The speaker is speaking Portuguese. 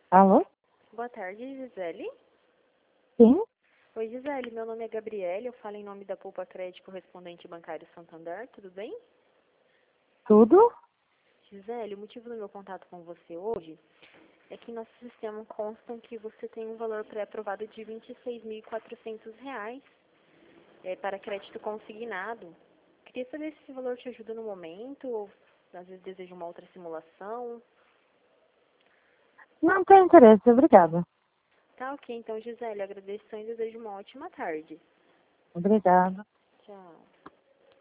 Alô? Boa tarde, Gisele. Sim? Oi, Gisele, meu nome é Gabriele, eu falo em nome da Poupa Crédito Correspondente Bancário Santander, tudo bem? Tudo? Gisele, o motivo do meu contato com você hoje é que em nosso sistema constam que você tem um valor pré-aprovado de R$ 26.400 para crédito consignado. Queria saber se esse valor te ajuda no momento ou às vezes deseja uma outra simulação. Não tenho interesse, obrigada. Tá ok, então, Gisele, agradeço e desejo uma ótima tarde. Obrigada. Tchau.